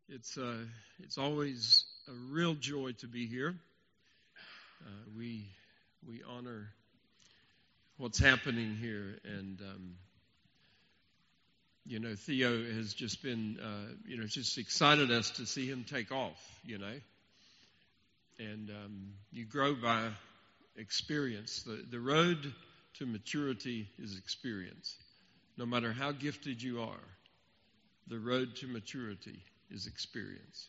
It's always a real joy to be here. We honor what's happening here, and Theo has just been just excited us to see him take off, and you grow by experience. The road to maturity is experience. No matter how gifted you are, the road to maturity is experience.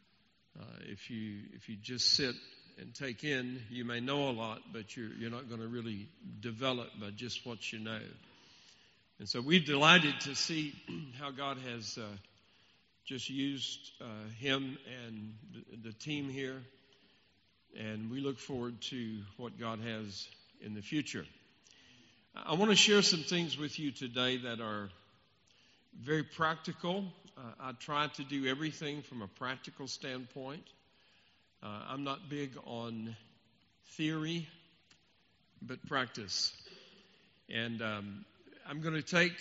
If you just sit and take in, you may know a lot, but you're not going to really develop by just what you know. And so we're delighted to see how God has just used him and the team here, and we look forward to what God has in the future. I want to share some things with you today that are very practical. I try to do everything from a practical standpoint. I'm not big on theory, but practice. And I'm going to take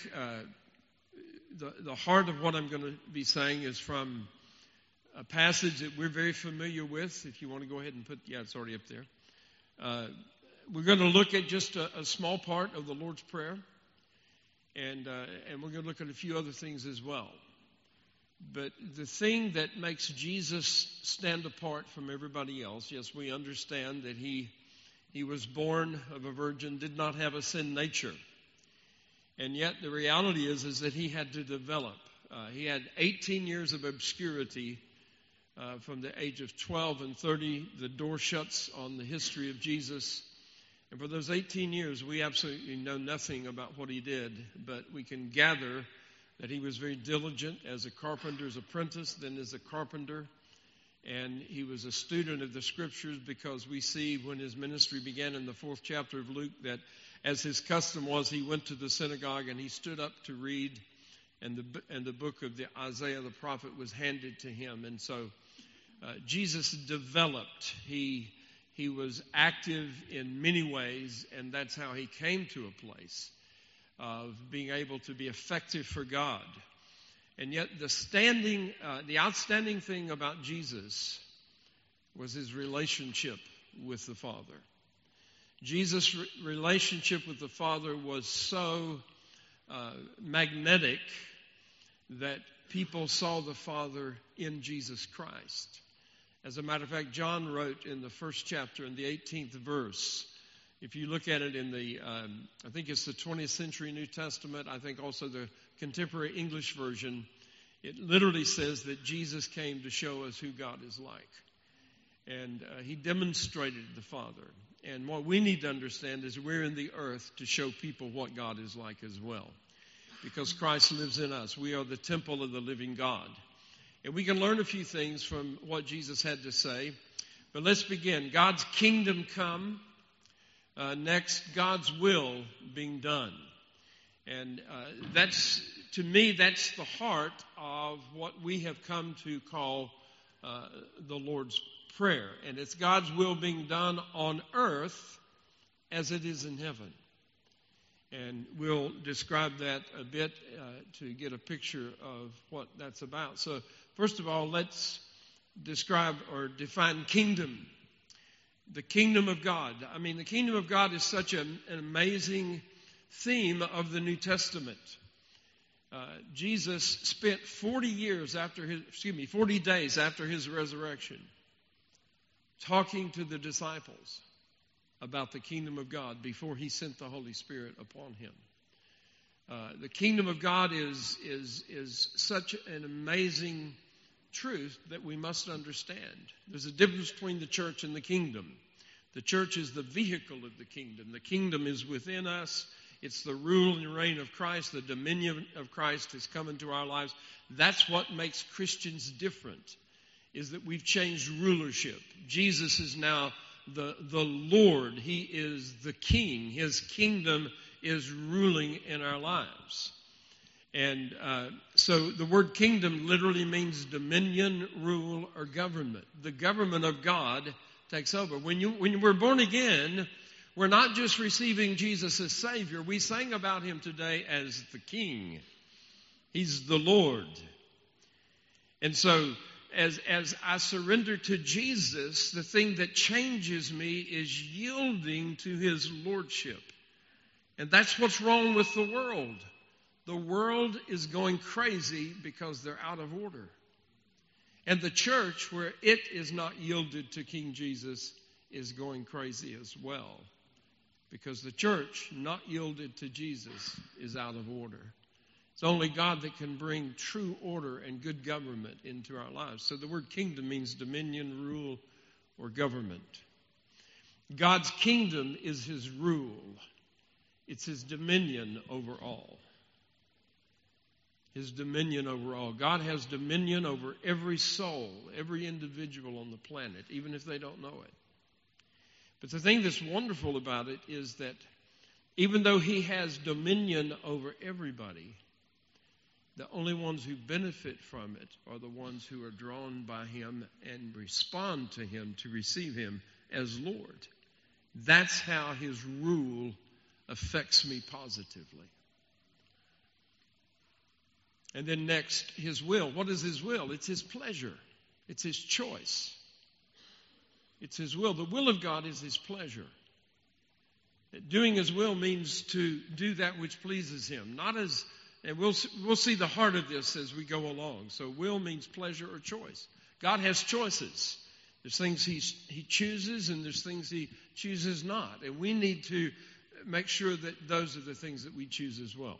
the heart of what I'm going to be saying is from a passage that we're very familiar with. If you want to go ahead and it's already up there. We're going to look at just a small part of the Lord's Prayer, and we're going to look at a few other things as well. But the thing that makes Jesus stand apart from everybody else, yes, we understand that he was born of a virgin, did not have a sin nature. And yet the reality is that he had to develop. He had 18 years of obscurity from the age of 12 and 30. The door shuts on the history of Jesus. And for those 18 years, we absolutely know nothing about what he did, but we can gather that he was very diligent as a carpenter's apprentice, then as a carpenter. And he was a student of the Scriptures, because we see when his ministry began in the 4th chapter of Luke that as his custom was, he went to the synagogue and he stood up to read, and the book of the Isaiah the prophet was handed to him. And so Jesus developed. He was active in many ways, and that's how he came to a place of being able to be effective for God. And yet the outstanding thing about Jesus was his relationship with the Father. Jesus' relationship with the Father was so magnetic that people saw the Father in Jesus Christ. As a matter of fact, John wrote in the 1st chapter, in the 18th verse, if you look at it in I think it's the 20th century New Testament, I think also the contemporary English version, it literally says that Jesus came to show us who God is like. And he demonstrated the Father. And what we need to understand is we're in the earth to show people what God is like as well. Because Christ lives in us. We are the temple of the living God. And we can learn a few things from what Jesus had to say. But let's begin. God's kingdom come. Next, God's will being done. And to me, that's the heart of what we have come to call the Lord's Prayer. And it's God's will being done on earth as it is in heaven. And we'll describe that a bit to get a picture of what that's about. So, first of all, let's describe or define kingdom. The kingdom of God. I mean, the kingdom of God is such an amazing theme of the New Testament. Jesus spent 40 days after his resurrection talking to the disciples about the kingdom of God before he sent the Holy Spirit upon him. The kingdom of God is such an amazing truth that we must understand. There's a difference between the church and the kingdom. The church is the vehicle of the kingdom. The kingdom is within us. It's the rule and reign of Christ. The dominion of Christ has come into our lives. That's what makes Christians different, is that we've changed rulership. Jesus is now the Lord. He is the King. His kingdom is ruling in our lives. And so the word kingdom literally means dominion, rule, or government. The government of God takes over. When we're born again, we're not just receiving Jesus as Savior. We sang about him today as the King. He's the Lord. And so as I surrender to Jesus, the thing that changes me is yielding to His lordship. And that's what's wrong with the world. The world is going crazy because they're out of order. And the church, where it is not yielded to King Jesus, is going crazy as well. Because the church, not yielded to Jesus, is out of order. It's only God that can bring true order and good government into our lives. So the word kingdom means dominion, rule, or government. God's kingdom is His rule. It's His dominion over all. His dominion over all. God has dominion over every soul, every individual on the planet, even if they don't know it. But the thing that's wonderful about it is that even though He has dominion over everybody, the only ones who benefit from it are the ones who are drawn by Him and respond to Him to receive Him as Lord. That's how His rule affects me positively. And then next, His will. What is His will? It's His pleasure. It's His choice. It's His will. The will of God is His pleasure. Doing His will means to do that which pleases Him. And we'll see the heart of this as we go along. So will means pleasure or choice. God has choices. There's things He chooses and there's things He chooses not. And we need to make sure that those are the things that we choose as well.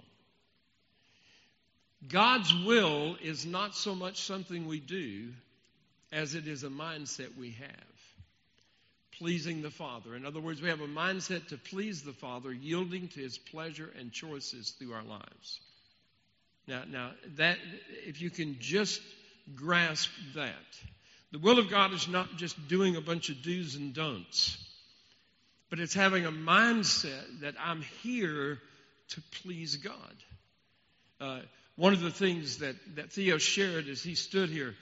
God's will is not so much something we do as it is a mindset we have. Pleasing the Father. In other words, we have a mindset to please the Father, yielding to His pleasure and choices through our lives. Now that if you can just grasp that, the will of God is not just doing a bunch of do's and don'ts, but it's having a mindset that I'm here to please God. One of the things that Theo shared as he stood here,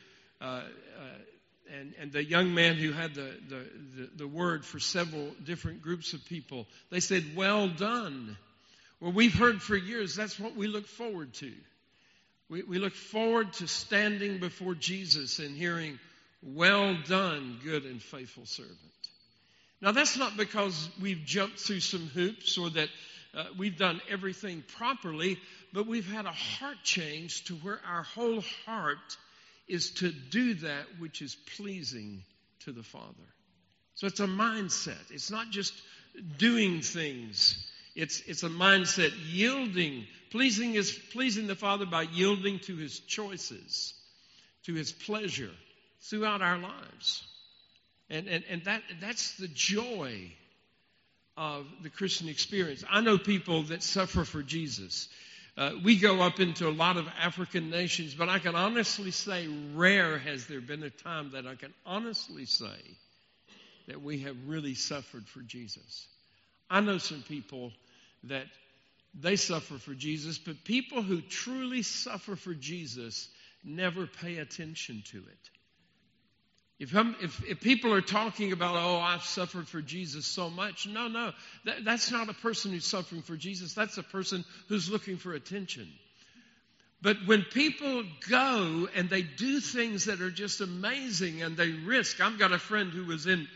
and the young man who had the word for several different groups of people, they said, "Well done." Well, we've heard for years that's what we look forward to. We look forward to standing before Jesus and hearing, "Well done, good and faithful servant." Now, that's not because we've jumped through some hoops or that we've done everything properly, but we've had a heart change to where our whole heart is to do that which is pleasing to the Father. So it's a mindset. It's not just doing things. It's a mindset yielding. Pleasing is pleasing the Father by yielding to His choices, to His pleasure throughout our lives. And that's the joy of the Christian experience. I know people that suffer for Jesus. We go up into a lot of African nations, but I can honestly say rare has there been a time that I can honestly say that we have really suffered for Jesus. I know some people that they suffer for Jesus, but people who truly suffer for Jesus never pay attention to it. If people are talking about, "Oh, I've suffered for Jesus so much," no, that's not a person who's suffering for Jesus. That's a person who's looking for attention. But when people go and they do things that are just amazing and they risk, I've got a friend who was in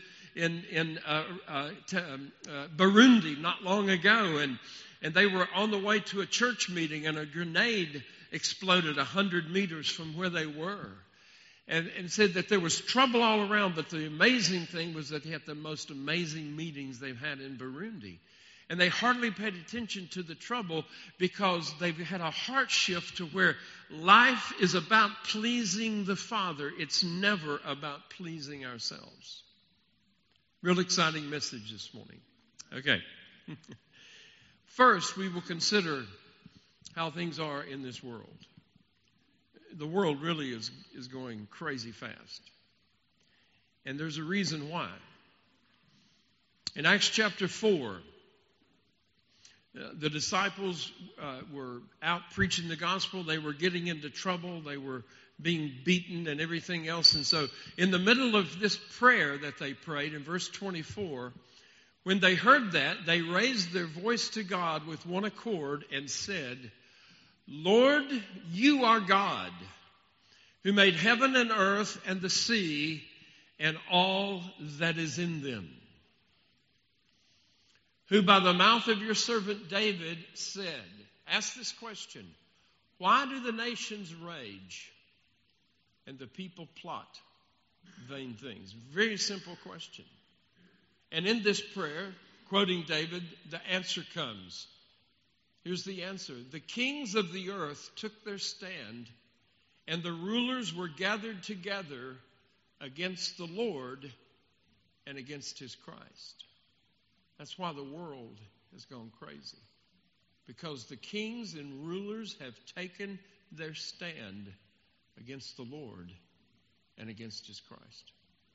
Burundi not long ago, and they were on the way to a church meeting, and a grenade exploded 100 meters from where they were. And said that there was trouble all around, but the amazing thing was that they had the most amazing meetings they've had in Burundi. And they hardly paid attention to the trouble because they've had a heart shift to where life is about pleasing the Father. It's never about pleasing ourselves. Real exciting message this morning. Okay. First, we will consider how things are in this world. The world really is going crazy fast. And there's a reason why. In Acts chapter 4, the disciples were out preaching the gospel. They were getting into trouble. They were being beaten and everything else. And so in the middle of this prayer that they prayed, in verse 24, when they heard that, they raised their voice to God with one accord and said, "Lord, you are God, who made heaven and earth and the sea and all that is in them, who by the mouth of your servant David said," ask this question, "Why do the nations rage and the people plot vain things?" Very simple question. And in this prayer, quoting David, the answer comes. Here's the answer. "The kings of the earth took their stand, and the rulers were gathered together against the Lord and against his Christ." That's why the world has gone crazy. Because the kings and rulers have taken their stand against the Lord and against his Christ.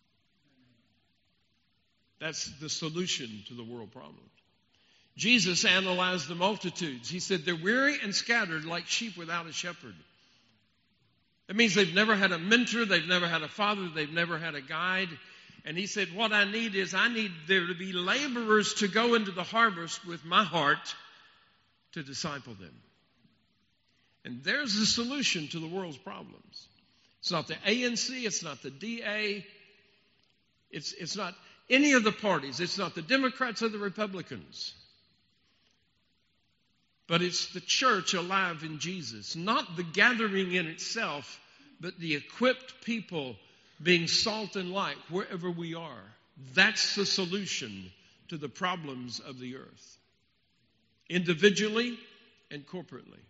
That's the solution to the world problem. Jesus analyzed the multitudes. He said, "They're weary and scattered like sheep without a shepherd." That means they've never had a mentor, they've never had a father, they've never had a guide. And he said, what I need there to be laborers to go into the harvest with my heart to disciple them. And there's the solution to the world's problems. It's not the ANC, it's not the DA, it's not any of the parties, it's not the Democrats or the Republicans. But it's the church alive in Jesus, not the gathering in itself, but the equipped people being salt and light wherever we are. That's the solution to the problems of the earth, individually and corporately.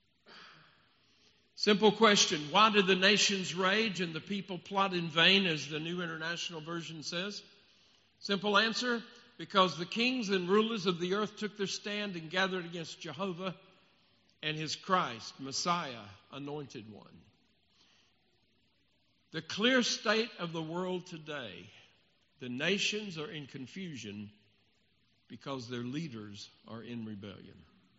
Simple question, why do the nations rage and the people plot in vain, as the New International Version says? Simple answer, because the kings and rulers of the earth took their stand and gathered against Jehovah and his Christ, Messiah, anointed one. The clear state of the world today, the nations are in confusion because their leaders are in rebellion.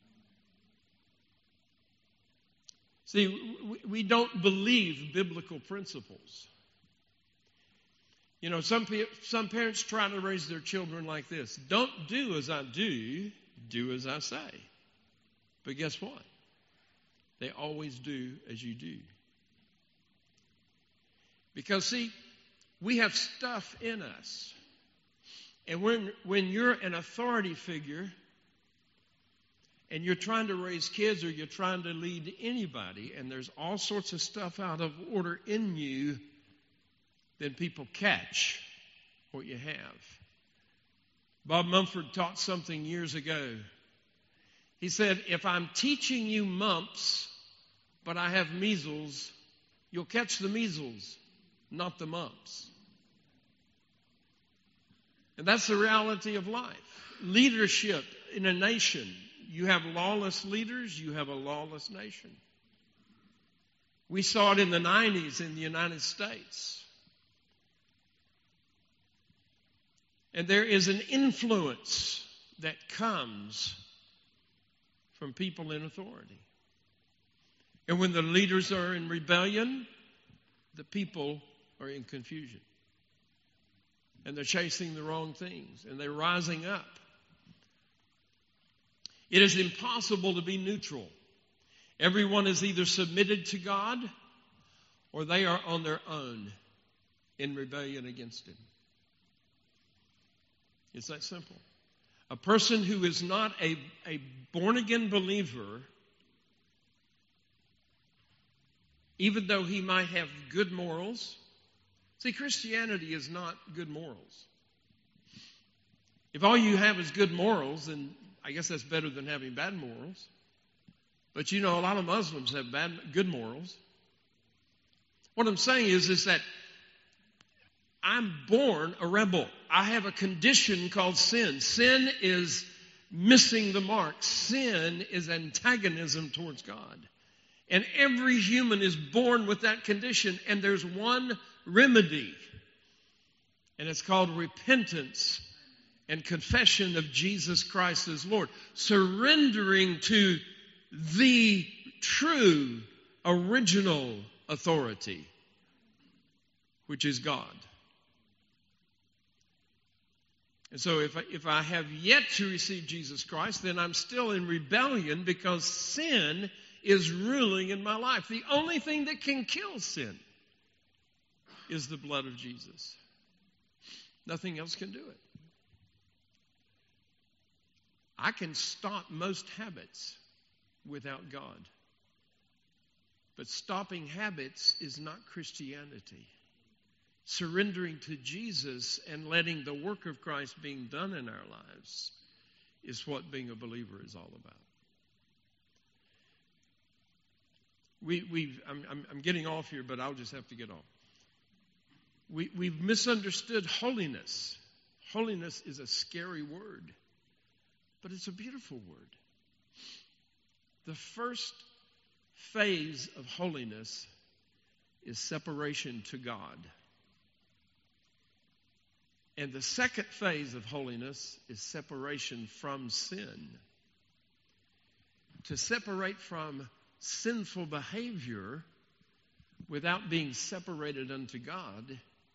See, we don't believe biblical principles. You know, some parents try to raise their children like this. Don't do as I do, do as I say. But guess what? They always do as you do. Because, see, we have stuff in us. And when you're an authority figure and you're trying to raise kids or you're trying to lead anybody and there's all sorts of stuff out of order in you, then people catch what you have. Bob Mumford taught something years ago. He said, if I'm teaching you mumps, but I have measles, you'll catch the measles, not the mumps. And that's the reality of life. Leadership in a nation. You have lawless leaders, you have a lawless nation. We saw it in the 90s in the United States. And there is an influence that comes from people in authority. And when the leaders are in rebellion, the people are in confusion. And they're chasing the wrong things. And they're rising up. It is impossible to be neutral. Everyone is either submitted to God or they are on their own in rebellion against Him. It's that simple. A person who is not a born-again believer, even though he might have good morals. See, Christianity is not good morals. If all you have is good morals, then I guess that's better than having bad morals. But you know, a lot of Muslims have good morals. What I'm saying is that I'm born a rebel. I have a condition called sin. Sin is missing the mark. Sin is antagonism towards God. And every human is born with that condition. And there's one remedy. And it's called repentance and confession of Jesus Christ as Lord. Surrendering to the true, original authority, which is God. And so if I have yet to receive Jesus Christ, then I'm still in rebellion because sin is ruling in my life. The only thing that can kill sin is the blood of Jesus. Nothing else can do it. I can stop most habits without God. But stopping habits is not Christianity. Surrendering to Jesus and letting the work of Christ being done in our lives is what being a believer is all about. I'm getting off here, but I'll just have to get off. We've misunderstood holiness. Holiness is a scary word, but it's a beautiful word. The first phase of holiness is separation to God. And the second phase of holiness is separation from sin. To separate from sinful behavior without being separated unto God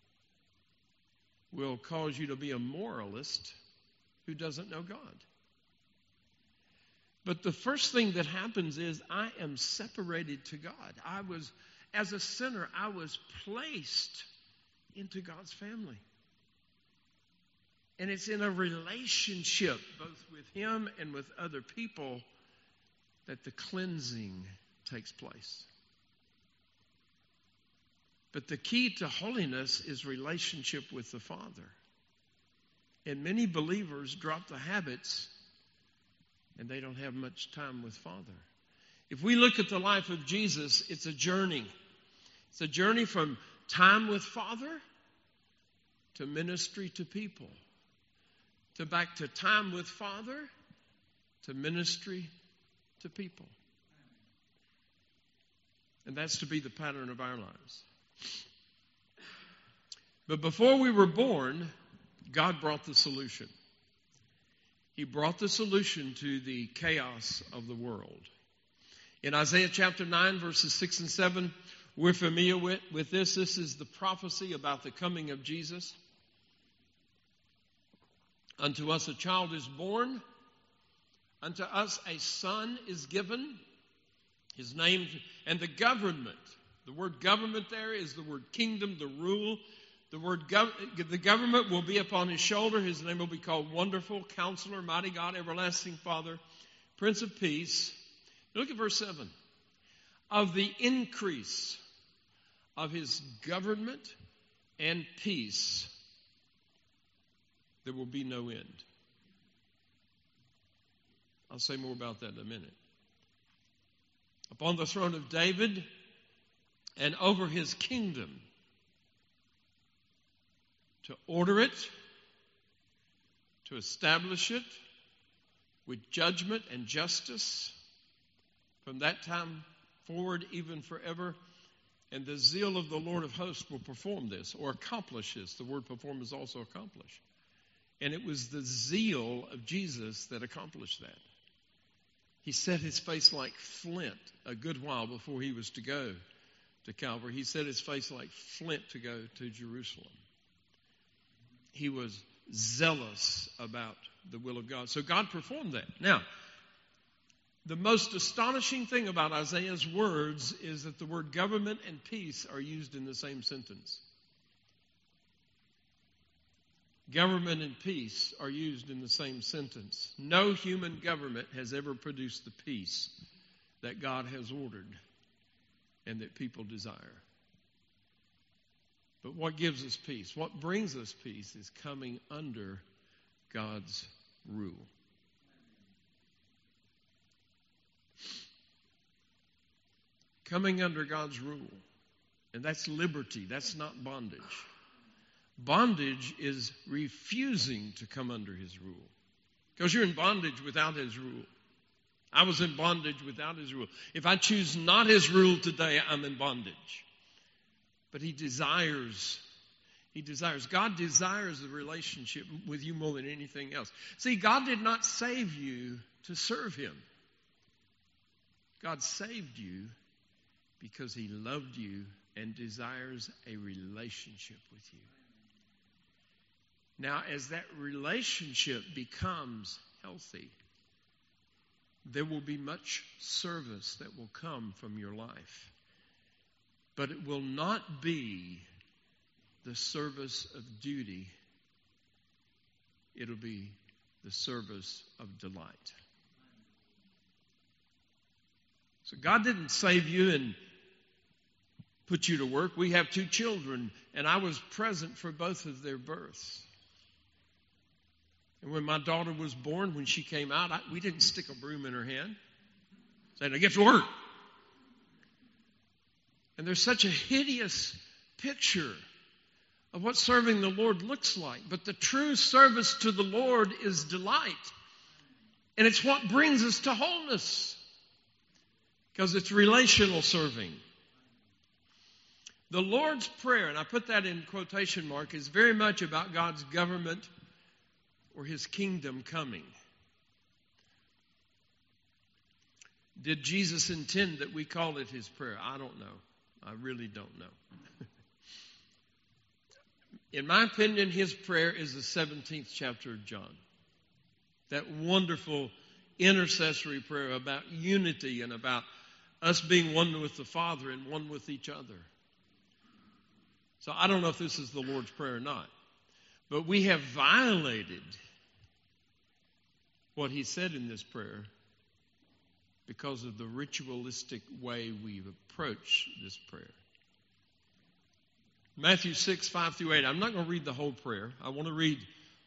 will cause you to be a moralist who doesn't know God. But the first thing that happens is I am separated to God. As a sinner, I was placed into God's family. And it's in a relationship, both with Him and with other people, that the cleansing takes place. But the key to holiness is relationship with the Father. And many believers drop the habits and they don't have much time with Father. If we look at the life of Jesus, it's a journey. It's a journey from time with Father to ministry to people, to back to time with Father to ministry to people. And that's to be the pattern of our lives. But before we were born, God brought the solution. He brought the solution to the chaos of the world. In Isaiah chapter 9, verses 6 and 7, we're familiar with this. This is the prophecy about the coming of Jesus. Unto us a child is born. Unto us a son is given. His name, and the government. The word government there is the word kingdom, the rule. The government will be upon his shoulder. His name will be called Wonderful, Counselor, Mighty God, Everlasting Father, Prince of Peace. Look at verse 7. Of the increase of his government and peace, there will be no end. I'll say more about that in a minute. Upon the throne of David and over his kingdom, to order it, to establish it with judgment and justice from that time forward, even forever. And the zeal of the Lord of hosts will perform this or accomplish this. The word perform is also accomplish. And it was the zeal of Jesus that accomplished that. He set his face like flint a good while before he was to go to Calvary. He set his face like flint to go to Jerusalem. He was zealous about the will of God. So God performed that. Now, the most astonishing thing about Isaiah's words is that the word government and peace are used in the same sentence. Government and peace are used in the same sentence. No human government has ever produced the peace that God has ordered and that people desire. But what gives us peace? What brings us peace is coming under God's rule. Coming under God's rule. And that's liberty. That's not bondage. Bondage is refusing to come under his rule. Because you're in bondage without his rule. I was in bondage without his rule. If I choose not his rule today, I'm in bondage. But God desires the relationship with you more than anything else. See, God did not save you to serve him. God saved you because he loved you and desires a relationship with you. Now, as that relationship becomes healthy, there will be much service that will come from your life. But it will not be the service of duty. It'll be the service of delight. So God didn't save you and put you to work. We have 2 children, and I was present for both of their births. And when my daughter was born, when she came out, we didn't stick a broom in her hand. Say, now get to work. And there's such a hideous picture of what serving the Lord looks like. But the true service to the Lord is delight. And it's what brings us to wholeness. Because it's relational serving. The Lord's Prayer, and I put that in quotation mark, is very much about God's government or His kingdom coming. Did Jesus intend that we call it His prayer? I don't know. I really don't know. In my opinion, His prayer is the 17th chapter of John. That wonderful intercessory prayer about unity and about us being one with the Father and one with each other. So I don't know if this is the Lord's Prayer or not. But we have violated what He said in this prayer because of the ritualistic way we've approached this prayer. Matthew 6, 5 through 8. I'm not going to read the whole prayer. I want to read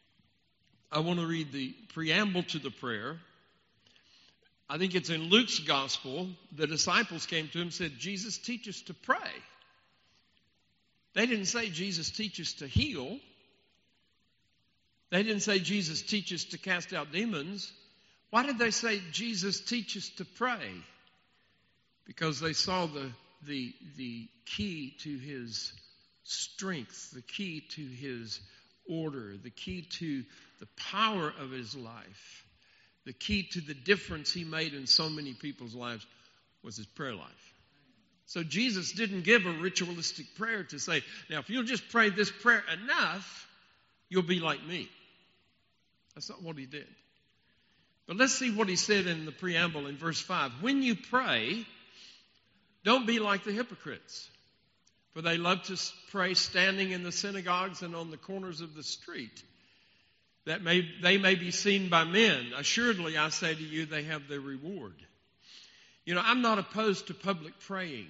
the preamble to the prayer. I think it's in Luke's gospel. The disciples came to Him and said, Jesus, teach us to pray. They didn't say, Jesus, teach us to heal. They didn't say, Jesus, teach us to cast out demons. Why did they say, Jesus, teach us to pray? Because they saw the key to His strength, the key to His order, the key to the power of His life, the key to the difference He made in so many people's lives was His prayer life. So Jesus didn't give a ritualistic prayer to say, now if you'll just pray this prayer enough, you'll be like me. That's not what He did. But let's see what He said in the preamble in verse 5. When you pray, don't be like the hypocrites, for they love to pray standing in the synagogues and on the corners of the street, that they may be seen by men. Assuredly, I say to you, they have their reward. You know, I'm not opposed to public praying,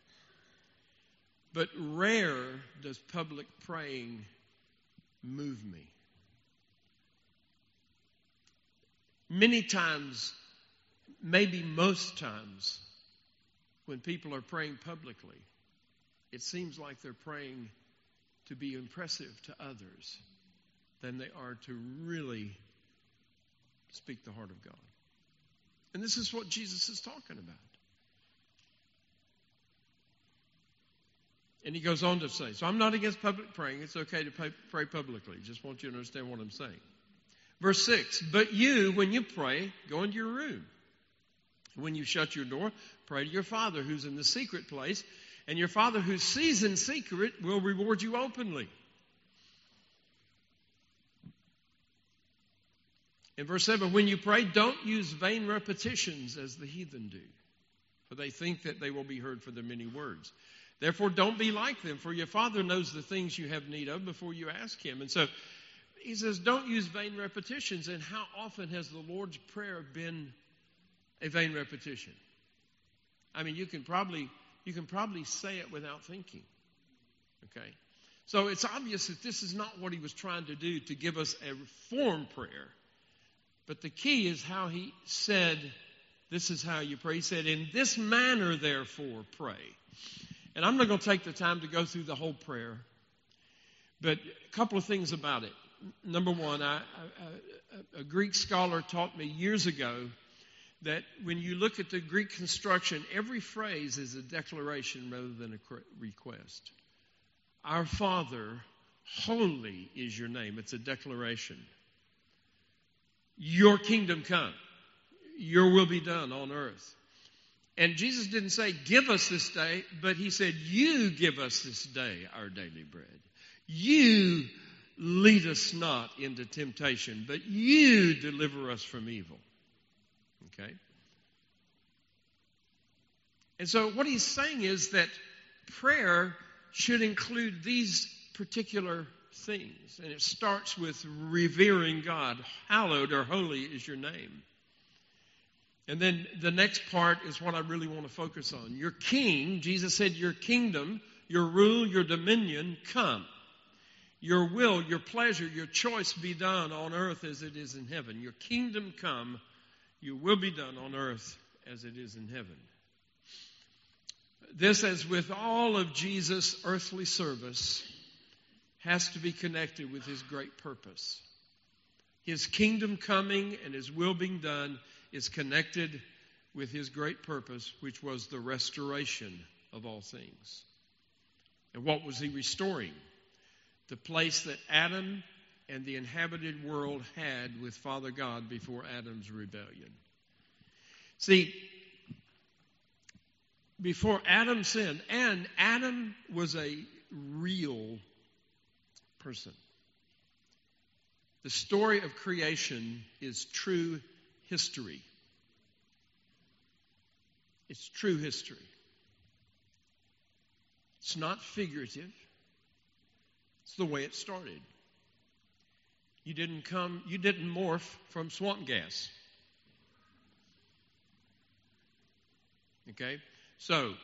but rare does public praying move me. Many times, maybe most times, when people are praying publicly, it seems like they're praying to be impressive to others than they are to really speak the heart of God. And this is what Jesus is talking about. And He goes on to say, so I'm not against public praying. It's okay to pray publicly. Just want you to understand what I'm saying. Verse 6, but you, when you pray, go into your room. When you shut your door, pray to your Father who's in the secret place, and your Father who sees in secret will reward you openly. In verse 7, when you pray, don't use vain repetitions as the heathen do, for they think that they will be heard for their many words. Therefore, don't be like them, for your Father knows the things you have need of before you ask Him. And so He says, don't use vain repetitions. And how often has the Lord's Prayer been a vain repetition? I mean, you can probably say it without thinking. Okay? So it's obvious that this is not what He was trying to do, to give us a form prayer. But the key is how He said, this is how you pray. He said, in this manner, therefore, pray. And I'm not going to take the time to go through the whole prayer. But a couple of things about it. Number one, a Greek scholar taught me years ago that when you look at the Greek construction, every phrase is a declaration rather than a request. Our Father, holy is your name. It's a declaration. Your kingdom come. Your will be done on earth. And Jesus didn't say, give us this day, but He said, you give us this day our daily bread. You lead us not into temptation, but you deliver us from evil. Okay? And so what He's saying is that prayer should include these particular things. And it starts with revering God. Hallowed or holy is your name. And then the next part is what I really want to focus on. Your king, Jesus said, your kingdom, your rule, your dominion, come. Your will, your pleasure, your choice be done on earth as it is in heaven. Your kingdom come, your will be done on earth as it is in heaven. This, as with all of Jesus' earthly service, has to be connected with his great purpose. His kingdom coming and his will being done is connected with his great purpose, which was the restoration of all things. And what was he restoring? The place that Adam and the inhabited world had with Father God before Adam's rebellion. See, before Adam sinned, and Adam was a real person. The story of creation is true history. It's true history. It's not figurative. It's the way it started. You didn't morph from swamp gas. Okay? So,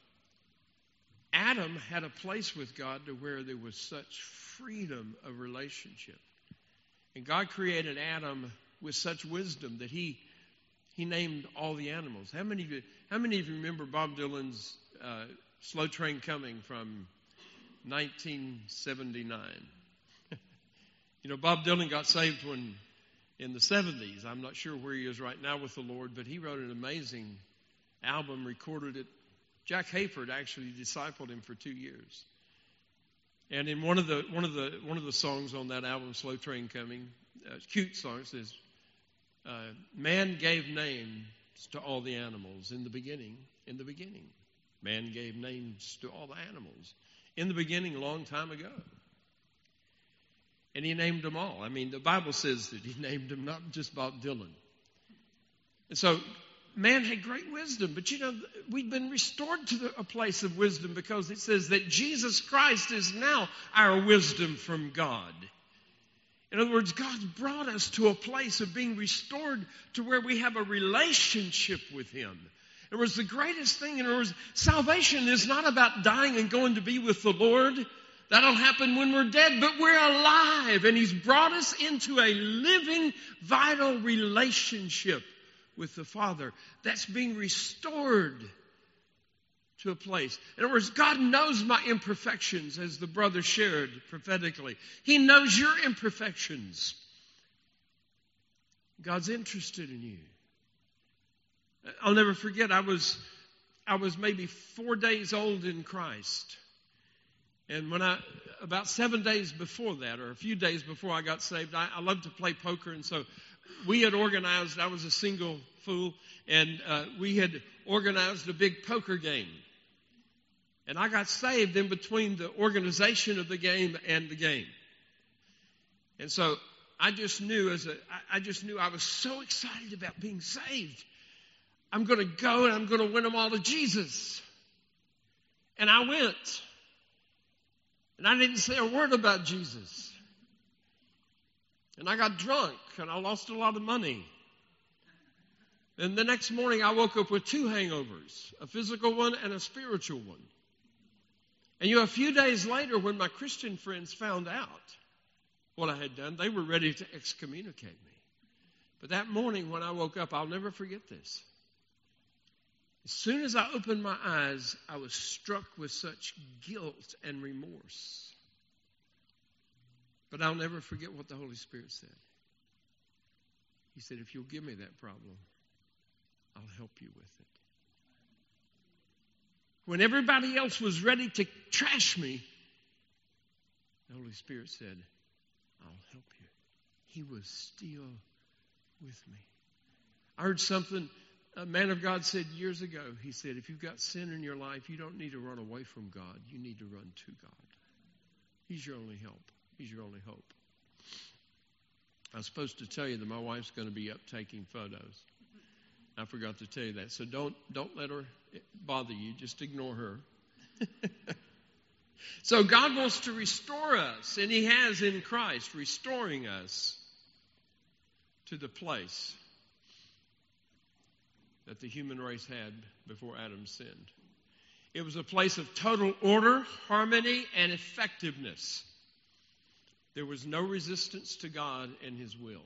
Adam had a place with God to where there was such freedom of relationship. And God created Adam with such wisdom that he named all the animals. How many of you remember Bob Dylan's Slow Train Coming from 1979? Bob Dylan got saved in the 70s. I'm not sure where he is right now with the Lord, but he wrote an amazing album, recorded it. Jack Hayford actually discipled him for 2 years. And in one of the songs on that album, Slow Train Coming, cute song, it says, man gave names to all the animals in the beginning. Man gave names to all the animals. In the beginning, a long time ago. And he named them all. I mean, the Bible says that he named them, not just Bob Dylan. And so, man had great wisdom. But we've been restored to a place of wisdom because it says that Jesus Christ is now our wisdom from God. In other words, God's brought us to a place of being restored to where we have a relationship with him. In other words, the greatest thing, in other words, salvation is not about dying and going to be with the Lord. That'll happen when we're dead, but we're alive. And he's brought us into a living, vital relationship with the Father that's being restored to a place. In other words, God knows my imperfections, as the brother shared prophetically. He knows your imperfections. God's interested in you. I'll never forget, I was maybe 4 days old in Christ. And about 7 days before that, or a few days before I got saved, I loved to play poker. And so we had organized, I was a single fool, and we had organized a big poker game. And I got saved in between the organization of the game and the game. And so I just knew I was so excited about being saved. I'm going to go and I'm going to win them all to Jesus. And I went. And I didn't say a word about Jesus. And I got drunk and I lost a lot of money. And the next morning I woke up with 2 hangovers, a physical one and a spiritual one. And a few days later, when my Christian friends found out what I had done, they were ready to excommunicate me. But that morning when I woke up, I'll never forget this. As soon as I opened my eyes, I was struck with such guilt and remorse. But I'll never forget what the Holy Spirit said. He said, if you'll give me that problem, I'll help you with it. When everybody else was ready to trash me, the Holy Spirit said, I'll help you. He was still with me. I heard something a man of God said years ago. He said, if you've got sin in your life, you don't need to run away from God. You need to run to God. He's your only help. He's your only hope. I was supposed to tell you that my wife's going to be up taking photos. I forgot to tell you that. So don't let her bother you. Just ignore her. So God wants to restore us, and He has in Christ, restoring us to the place that the human race had before Adam sinned. It was a place of total order, harmony, and effectiveness. There was no resistance to God and His will.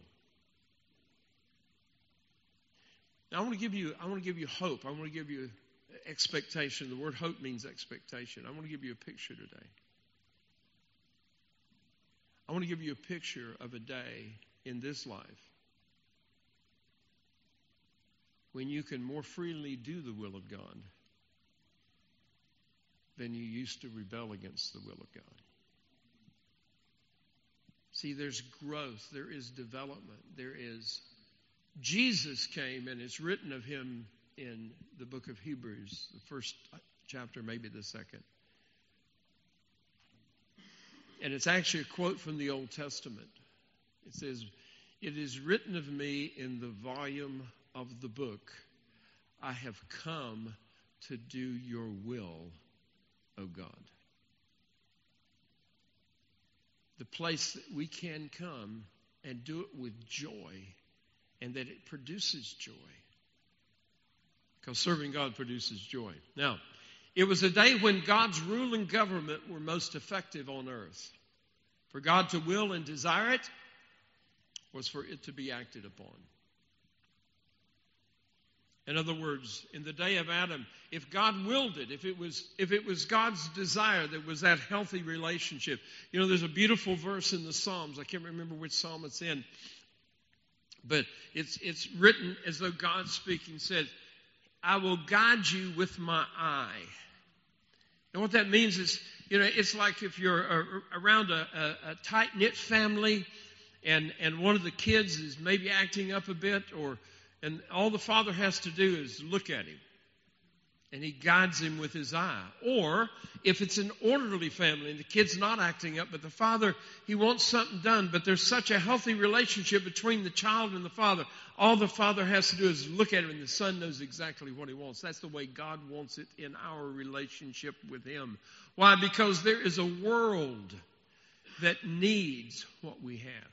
Now, I want to give you hope. I want to give you expectation. The word hope means expectation. I want to give you a picture today. I want to give you a picture of a day in this life when you can more freely do the will of God than you used to rebel against the will of God. See, there's growth, there is development, Jesus came, and it's written of Him in the book of Hebrews, the first chapter, maybe the second. And it's actually a quote from the Old Testament. It says, "It is written of me in the volume of the book, I have come to do your will, O God." The place that we can come and do it with joy, and that it produces joy. Because serving God produces joy. Now, it was a day when God's rule and government were most effective on earth. For God to will and desire it was for it to be acted upon. In other words, in the day of Adam, if God willed it, if it was God's desire, that was that healthy relationship. You know, there's a beautiful verse in the Psalms. I can't remember which Psalm it's in. But it's written as though God speaking said, "I will guide you with my eye." And what that means is, you know, it's like if you're around a tight-knit family and one of the kids is maybe acting up a bit, and all the father has to do is look at him, and he guides him with his eye. Or if it's an orderly family and the kid's not acting up, but the father, he wants something done, but there's such a healthy relationship between the child and the father, all the father has to do is look at him, and the son knows exactly what he wants. That's the way God wants it in our relationship with Him. Why? Because there is a world that needs what we have.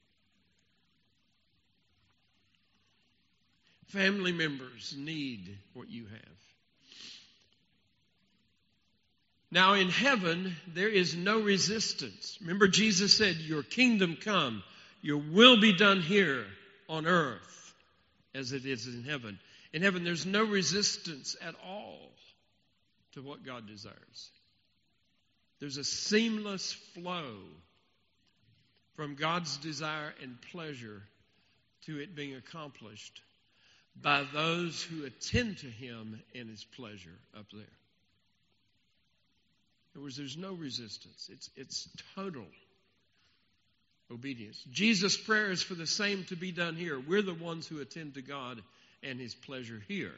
Family members need what you have. Now in heaven, there is no resistance. Remember, Jesus said, "Your kingdom come, your will be done here on earth as it is in heaven." In heaven, there's no resistance at all to what God desires. There's a seamless flow from God's desire and pleasure to it being accomplished by those who attend to Him and His pleasure up there. In other words, there's no resistance. It's total obedience. Jesus' prayer is for the same to be done here. We're the ones who attend to God and His pleasure here.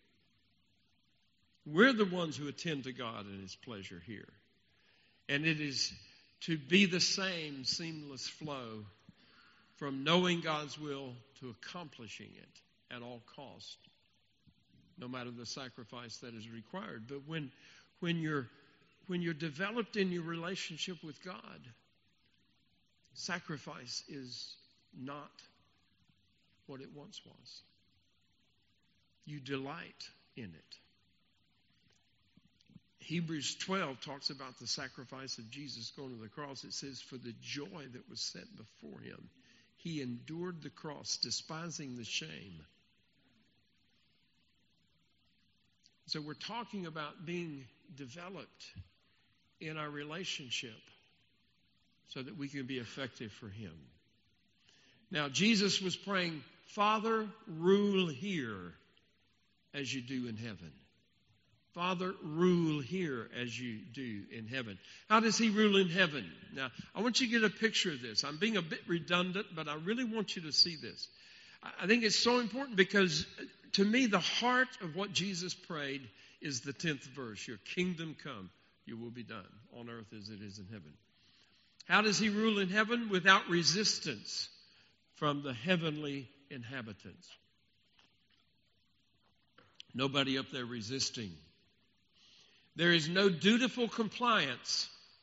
We're the ones who attend to God and His pleasure here. And it is to be the same seamless flow from knowing God's will to accomplishing it at all cost, no matter the sacrifice that is required. But when you're developed in your relationship with God, sacrifice is not what it once was. You delight in it. Hebrews 12 talks about the sacrifice of Jesus going to the cross. It says, "For the joy that was set before Him, He endured the cross, despising the shame." So we're talking about being developed in our relationship so that we can be effective for Him. Now, Jesus was praying, "Father, rule here as you do in heaven." Father, rule here as you do in heaven. How does He rule in heaven? Now, I want you to get a picture of this. I'm being a bit redundant, but I really want you to see this. I think it's so important because, to me, the heart of what Jesus prayed is the 10th verse. Your kingdom come, your will be done on earth as it is in heaven. How does He rule in heaven? Without resistance from the heavenly inhabitants. Nobody up there resisting. There is no dutiful compliance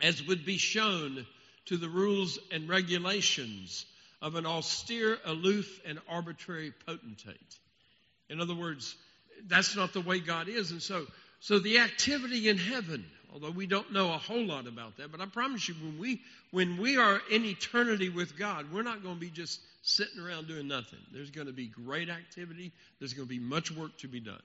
as would be shown to the rules and regulations of an austere, aloof, and arbitrary potentate. In other words, that's not the way God is. And so the activity in heaven, although we don't know a whole lot about that, but I promise you, when we are in eternity with God, we're not going to be just sitting around doing nothing. There's going to be great activity. There's going to be much work to be done.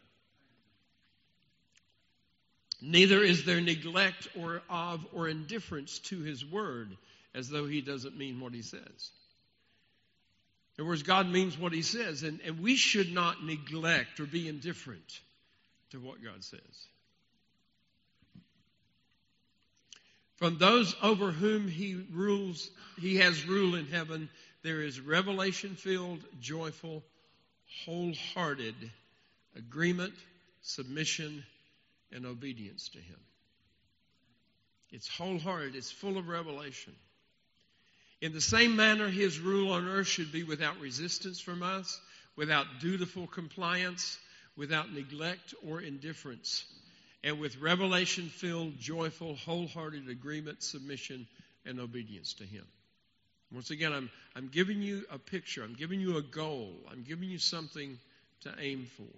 Neither is there neglect or indifference to His word, as though He doesn't mean what He says. In other words, God means what He says, and we should not neglect or be indifferent to what God says. From those over whom He has rule in heaven, there is revelation-filled, joyful, wholehearted agreement, submission, and obedience to Him. It's wholehearted. It's full of revelation. In the same manner, His rule on earth should be without resistance from us, without dutiful compliance, without neglect or indifference, and with revelation-filled, joyful, wholehearted agreement, submission, and obedience to Him. Once again, I'm giving you a picture. I'm giving you a goal. I'm giving you something to aim for.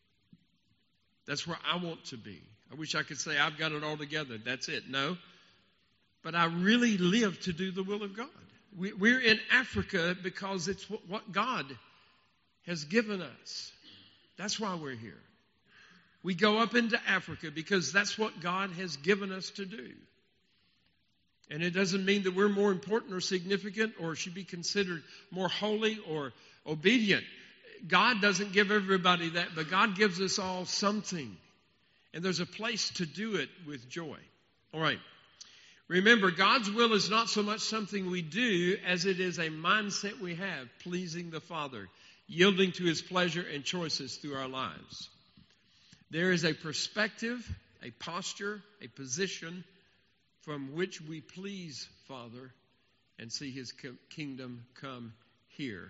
That's where I want to be. I wish I could say I've got it all together. That's it. No. But I really live to do the will of God. We're in Africa because it's what God has given us. That's why we're here. We go up into Africa because that's what God has given us to do. And it doesn't mean that we're more important or significant or should be considered more holy or obedient. God doesn't give everybody that, but God gives us all something. And there's a place to do it with joy. All right. Remember, God's will is not so much something we do as it is a mindset we have, pleasing the Father, yielding to His pleasure and choices through our lives. There is a perspective, a posture, a position from which we please Father and see His kingdom come here.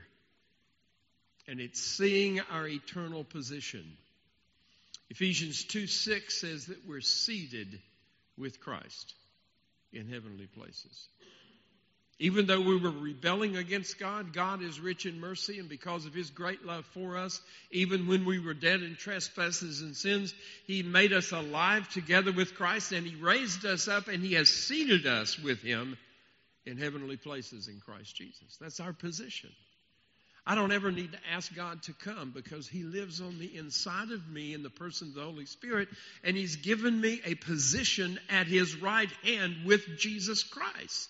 And it's seeing our eternal position. Ephesians 2:6 says that we're seated with Christ in heavenly places. Even though we were rebelling against God, God is rich in mercy, and because of His great love for us, even when we were dead in trespasses and sins, He made us alive together with Christ, and He raised us up, and He has seated us with Him in heavenly places in Christ Jesus. That's our position. I don't ever need to ask God to come because He lives on the inside of me in the person of the Holy Spirit, and He's given me a position at His right hand with Jesus Christ.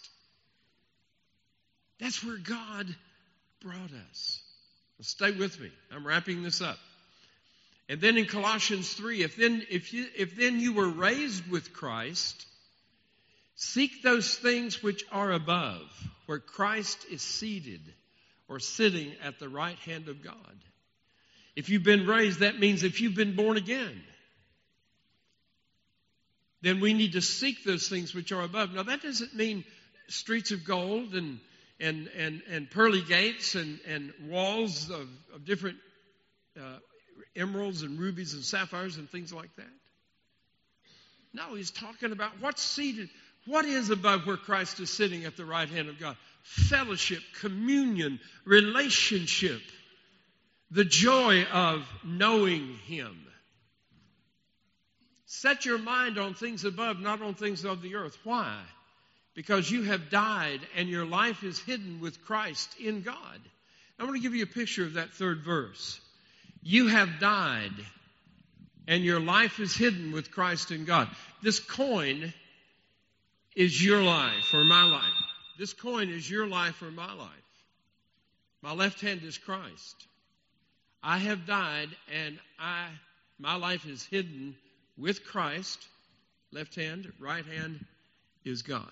That's where God brought us. Now stay with me. I'm wrapping this up. And then in Colossians 3, if then you were raised with Christ, seek those things which are above, where Christ is seated or sitting at the right hand of God. If you've been raised, that means if you've been born again, then we need to seek those things which are above. Now that doesn't mean streets of gold and pearly gates and walls of different emeralds and rubies and sapphires and things like that. No, he's talking about what's seated. What is above where Christ is sitting at the right hand of God? Fellowship, communion, relationship, the joy of knowing Him. Set your mind on things above, not on things of the earth. Why? Because you have died and your life is hidden with Christ in God. I want to give you a picture of that third verse. You have died and your life is hidden with Christ in God. This coin is your life or my life. This coin is your life or my life. My left hand is Christ. I have died and my life is hidden with Christ. Left hand, right hand is God.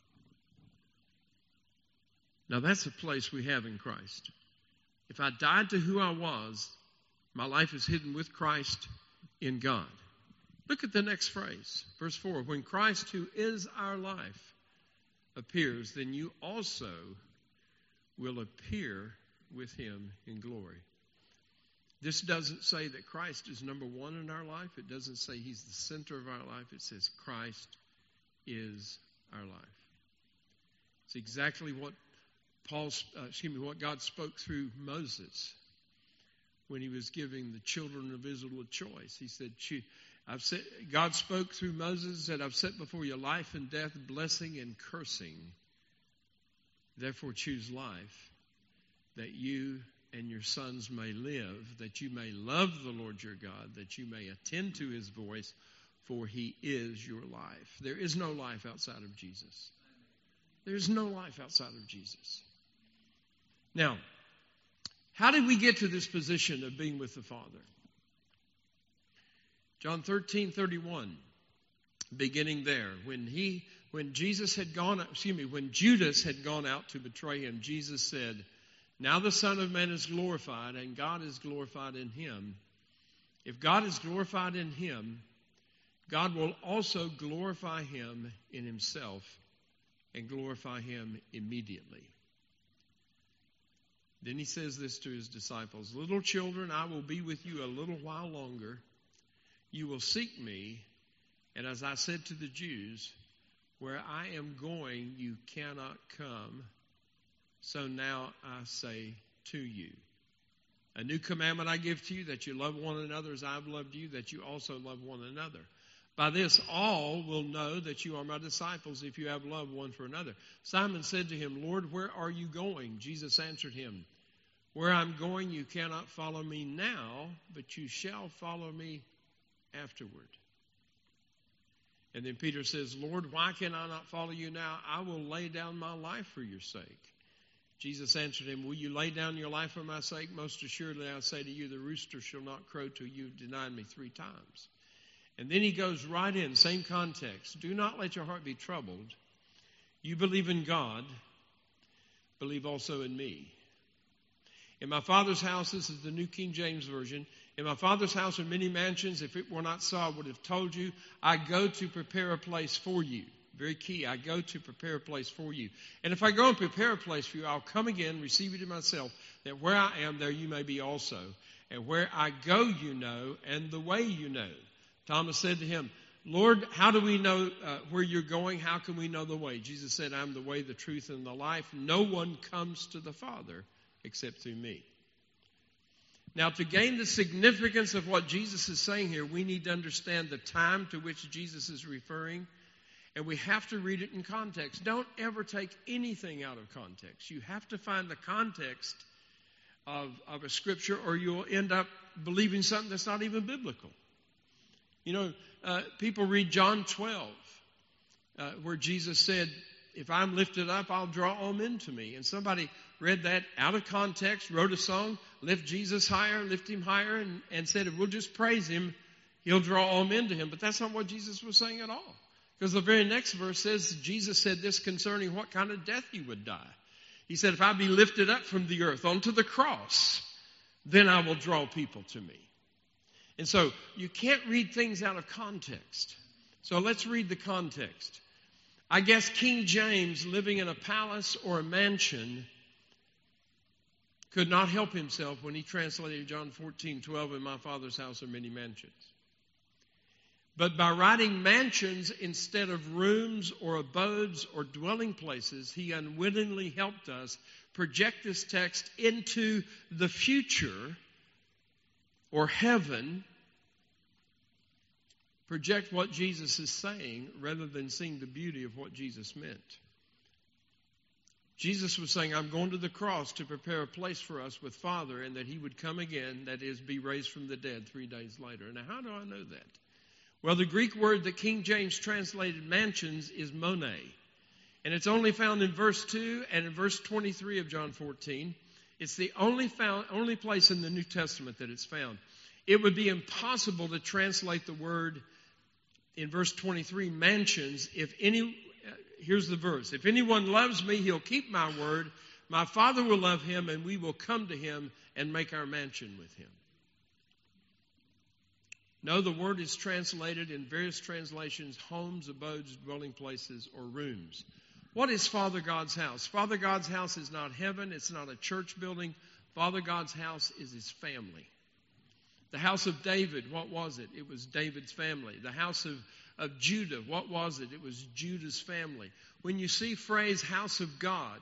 Now that's a place we have in Christ. If I died to who I was, my life is hidden with Christ in God. Look at the next phrase, verse 4. When Christ, who is our life, appears, then you also will appear with Him in glory. This doesn't say that Christ is number one in our life. It doesn't say He's the center of our life. It says Christ is our life. It's exactly what what God spoke through Moses when he was giving the children of Israel a choice. He said, God spoke through Moses and said, I've set before you life and death, blessing and cursing. Therefore choose life, that you and your sons may live, that you may love the Lord your God, that you may attend to his voice, for he is your life. There is no life outside of Jesus. There is no life outside of Jesus. Now, how did we get to this position of being with the Father? John 13:31, beginning there, when Judas had gone out to betray him, Jesus said, now the Son of Man is glorified, and God is glorified in him. If God is glorified in him, God will also glorify him in himself and glorify him immediately. Then he says this to his disciples, little children, I will be with you a little while longer. You will seek me, and as I said to the Jews, where I am going, you cannot come. So now I say to you, a new commandment I give to you, that you love one another as I've loved you, that you also love one another. By this all will know that you are my disciples if you have love one for another. Simon said to him, Lord, where are you going? Jesus answered him, where I'm going you cannot follow me now, but you shall follow me afterward. And then Peter says, Lord, why can I not follow you now? I will lay down my life for your sake. Jesus answered him, will you lay down your life for my sake? Most assuredly I say to you, the rooster shall not crow till you've denied me 3 times. And then he goes right in, same context. Do not let your heart be troubled. You believe in God, believe also in me. In my Father's house, this is the New King James Version, in my Father's house are many mansions. If it were not so, I would have told you. I go to prepare a place for you. Very key. I go to prepare a place for you. And if I go and prepare a place for you, I'll come again, receive you to myself, that where I am, there you may be also. And where I go, you know, and the way you know. Thomas said to him, Lord, how do we know where you're going? How can we know the way? Jesus said, I'm the way, the truth, and the life. No one comes to the Father except through me. Now, to gain the significance of what Jesus is saying here, we need to understand the time to which Jesus is referring, and we have to read it in context. Don't ever take anything out of context. You have to find the context of a scripture, or you'll end up believing something that's not even biblical. You know, people read John 12, where Jesus said, if I'm lifted up, I'll draw all men to me. And somebody read that out of context, wrote a song, lift Jesus higher, lift him higher, and said, if we'll just praise him, he'll draw all men to him. But that's not what Jesus was saying at all. Because the very next verse says, Jesus said this concerning what kind of death he would die. He said, if I be lifted up from the earth onto the cross, then I will draw people to me. And so you can't read things out of context. So let's read the context. I guess King James, living in a palace or a mansion, could not help himself when he translated John 14:12, in my Father's house are many mansions. But by writing mansions instead of rooms or abodes or dwelling places, he unwittingly helped us project this text into the future or heaven, project what Jesus is saying rather than seeing the beauty of what Jesus meant. Jesus was saying, I'm going to the cross to prepare a place for us with Father, and that he would come again, that is, be raised from the dead 3 days later. Now, how do I know that? Well, the Greek word that King James translated mansions is mone. And it's only found in verse 2 and in verse 23 of John 14. It's the only place in the New Testament that it's found. It would be impossible to translate the word in verse 23, mansions, here's the verse. If anyone loves me, he'll keep my word. My Father will love him, and we will come to him and make our mansion with him. No, the word is translated in various translations, homes, abodes, dwelling places, or rooms. What is Father God's house? Father God's house is not heaven. It's not a church building. Father God's house is his family. The house of David, what was it? It was David's family. The house of Judah. What was it? It was Judah's family. When you see phrase house of God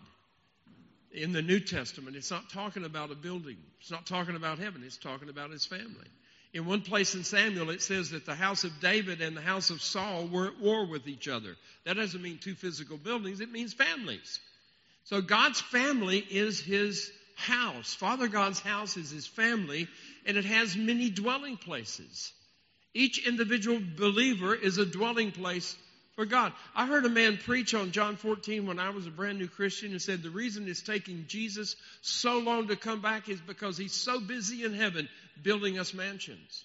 in the New Testament, it's not talking about a building. It's not talking about heaven. It's talking about his family. In one place in Samuel, it says that the house of David and the house of Saul were at war with each other. That doesn't mean two physical buildings. It means families. So God's family is his house. Father God's house is his family, and it has many dwelling places. Each individual believer is a dwelling place for God. I heard a man preach on John 14 when I was a brand new Christian and said the reason it's taking Jesus so long to come back is because he's so busy in heaven building us mansions.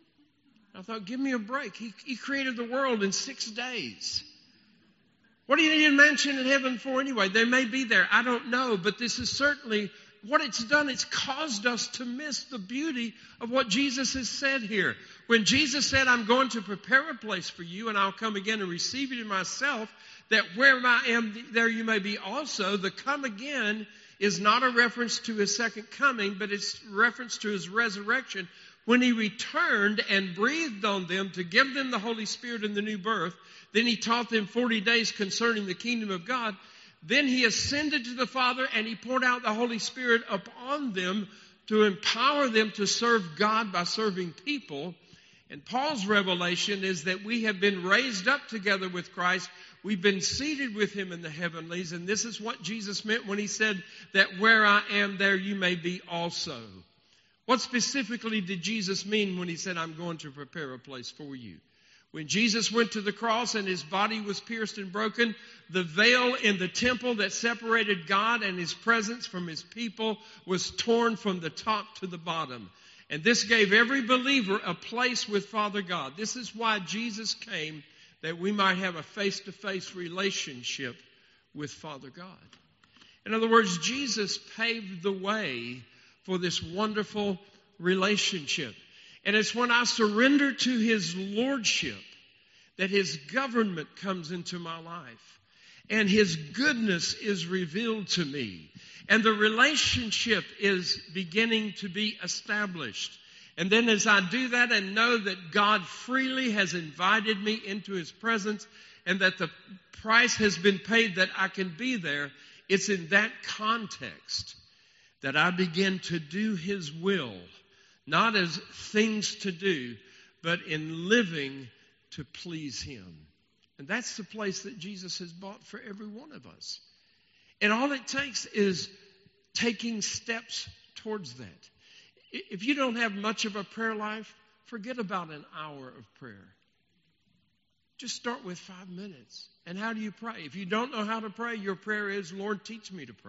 I thought, give me a break. He created the world in 6 days. What do you need a mansion in heaven for anyway? They may be there. I don't know. But this is certainly what it's done. It's caused us to miss the beauty of what Jesus has said here. When Jesus said, I'm going to prepare a place for you and I'll come again and receive you to myself, that where I am, there you may be also. The come again is not a reference to his second coming, but it's reference to his resurrection. When he returned and breathed on them to give them the Holy Spirit in the new birth, then he taught them 40 days concerning the kingdom of God. Then he ascended to the Father and he poured out the Holy Spirit upon them to empower them to serve God by serving people. And Paul's revelation is that we have been raised up together with Christ. We've been seated with him in the heavenlies. And this is what Jesus meant when he said that where I am, there you may be also. What specifically did Jesus mean when he said, I'm going to prepare a place for you? When Jesus went to the cross and his body was pierced and broken, the veil in the temple that separated God and his presence from his people was torn from the top to the bottom. And this gave every believer a place with Father God. This is why Jesus came, that we might have a face-to-face relationship with Father God. In other words, Jesus paved the way for this wonderful relationship. And it's when I surrender to his lordship that his government comes into my life. And his goodness is revealed to me. And the relationship is beginning to be established. And then as I do that and know that God freely has invited me into his presence and that the price has been paid that I can be there, it's in that context that I begin to do his will, not as things to do, but in living to please him. And that's the place that Jesus has bought for every one of us. And all it takes is taking steps towards that. If you don't have much of a prayer life, forget about an hour of prayer. Just start with 5 minutes. And how do you pray? If you don't know how to pray, your prayer is, Lord, teach me to pray.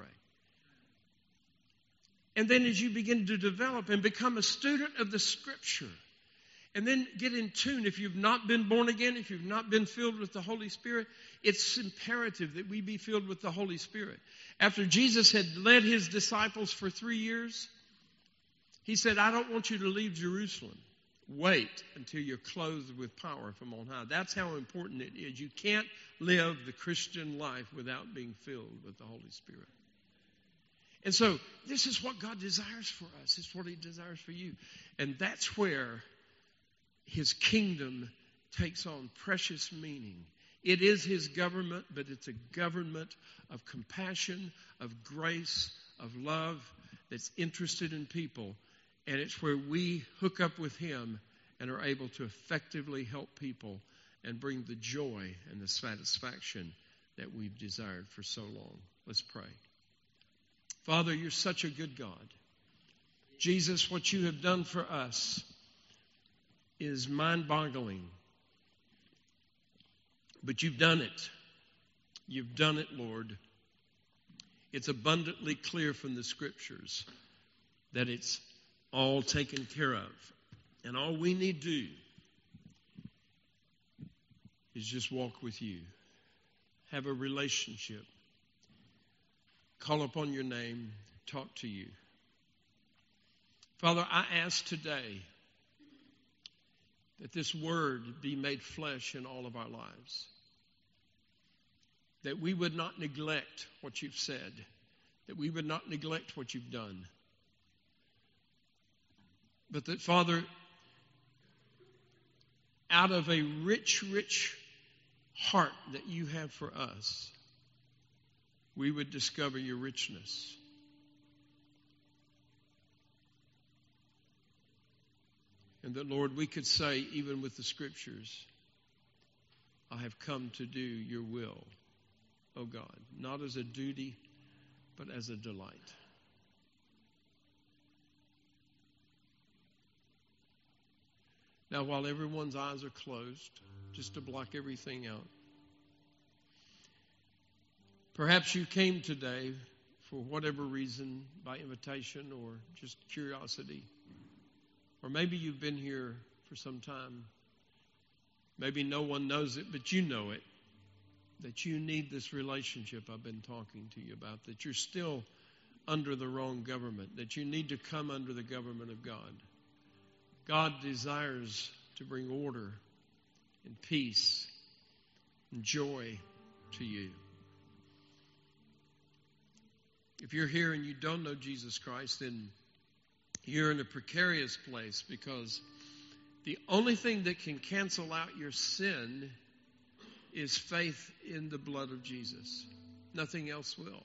And then as you begin to develop and become a student of the Scripture, and then get in tune. If you've not been born again, if you've not been filled with the Holy Spirit, it's imperative that we be filled with the Holy Spirit. After Jesus had led his disciples for 3 years, he said, I don't want you to leave Jerusalem. Wait until you're clothed with power from on high. That's how important it is. You can't live the Christian life without being filled with the Holy Spirit. And so this is what God desires for us. It's what he desires for you. And that's where his kingdom takes on precious meaning. It is his government, but it's a government of compassion, of grace, of love that's interested in people. And it's where we hook up with him and are able to effectively help people and bring the joy and the satisfaction that we've desired for so long. Let's pray. Father, you're such a good God. Jesus, what you have done for us is mind-boggling. But you've done it. You've done it, Lord. It's abundantly clear from the Scriptures that it's all taken care of. And all we need to do is just walk with you. Have a relationship. Call upon your name. Talk to you. Father, I ask today that this word be made flesh in all of our lives. That we would not neglect what you've said. That we would not neglect what you've done. But that, Father, out of a rich, rich heart that you have for us, we would discover your richness. And that, Lord, we could say, even with the Scriptures, I have come to do your will, O God, not as a duty, but as a delight. Now, while everyone's eyes are closed, just to block everything out, perhaps you came today for whatever reason, by invitation or just curiosity. Or maybe you've been here for some time. Maybe no one knows it, but you know it. That you need this relationship I've been talking to you about. That you're still under the wrong government. That you need to come under the government of God. God desires to bring order and peace and joy to you. If you're here and you don't know Jesus Christ, then you're in a precarious place, because the only thing that can cancel out your sin is faith in the blood of Jesus. Nothing else will.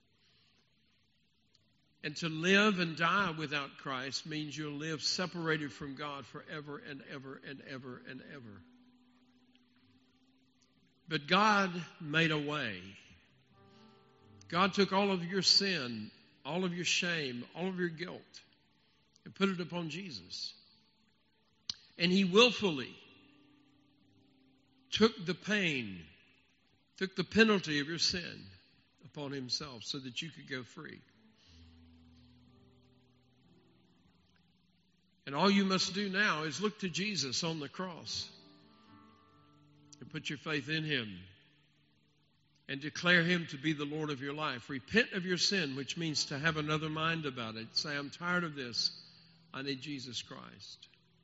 And to live and die without Christ means you'll live separated from God forever and ever and ever and ever. But God made a way. God took all of your sin, all of your shame, all of your guilt, and put it upon Jesus. And he willfully took the pain, took the penalty of your sin upon himself so that you could go free. And all you must do now is look to Jesus on the cross and put your faith in him and declare him to be the Lord of your life. Repent of your sin, which means to have another mind about it. Say, I'm tired of this. I need Jesus Christ.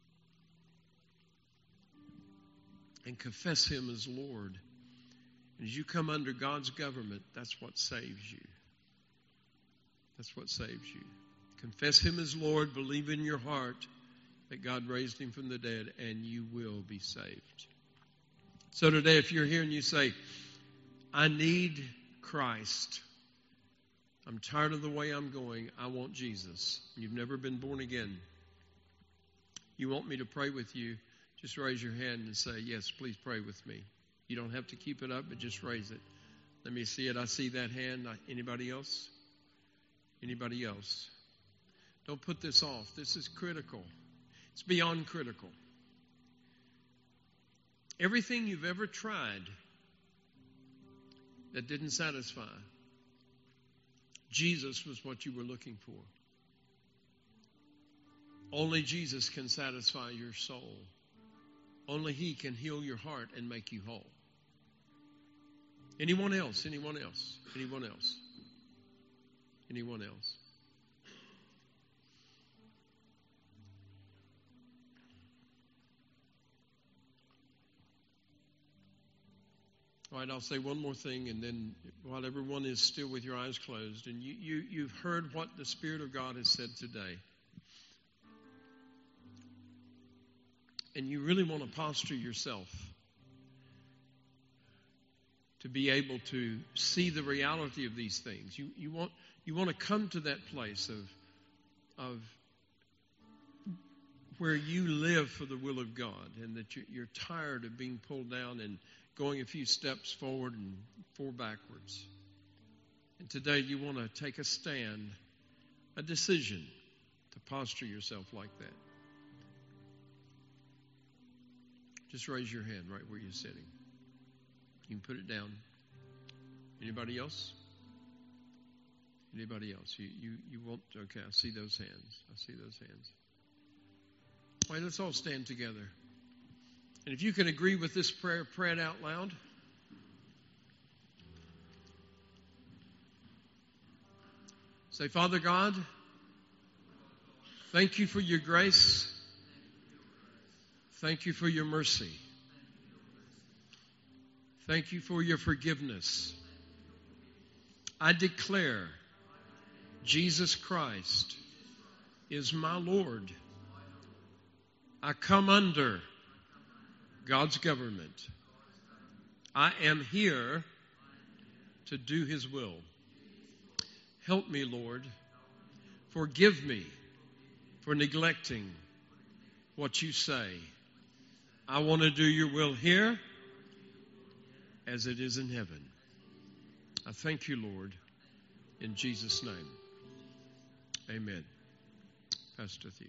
And confess him as Lord. And as you come under God's government, that's what saves you. That's what saves you. Confess him as Lord. Believe in your heart that God raised him from the dead, and you will be saved. So today, if you're here and you say, I need Christ. I'm tired of the way I'm going. I want Jesus. You've never been born again. You want me to pray with you? Just raise your hand and say, yes, please pray with me. You don't have to keep it up, but just raise it. Let me see it. I see that hand. Anybody else? Anybody else? Don't put this off. This is critical. It's beyond critical. Everything you've ever tried that didn't satisfy, Jesus was what you were looking for. Only Jesus can satisfy your soul. Only he can heal your heart and make you whole. Anyone else? Anyone else? Anyone else? Anyone else? All right, I'll say one more thing, and then while everyone is still with your eyes closed, and you've heard what the Spirit of God has said today, and you really want to posture yourself to be able to see the reality of these things. You want to come to that place of where you live for the will of God, and that you're tired of being pulled down and going a few steps forward and 4 backwards. And today you want to take a stand, a decision to posture yourself like that. Just raise your hand right where you're sitting. You can put it down. Anybody else? Anybody else? You won't? Okay, I see those hands. I see those hands. All right, let's all stand together. And if you can agree with this prayer, pray it out loud. Say, Father God, thank you for your grace. Thank you for your mercy. Thank you for your forgiveness. I declare Jesus Christ is my Lord. I come under God's government. I am here to do His will. Help me, Lord. Forgive me for neglecting what you say. I want to do your will here as it is in heaven. I thank you, Lord, in Jesus' name. Amen. Pastor Theo.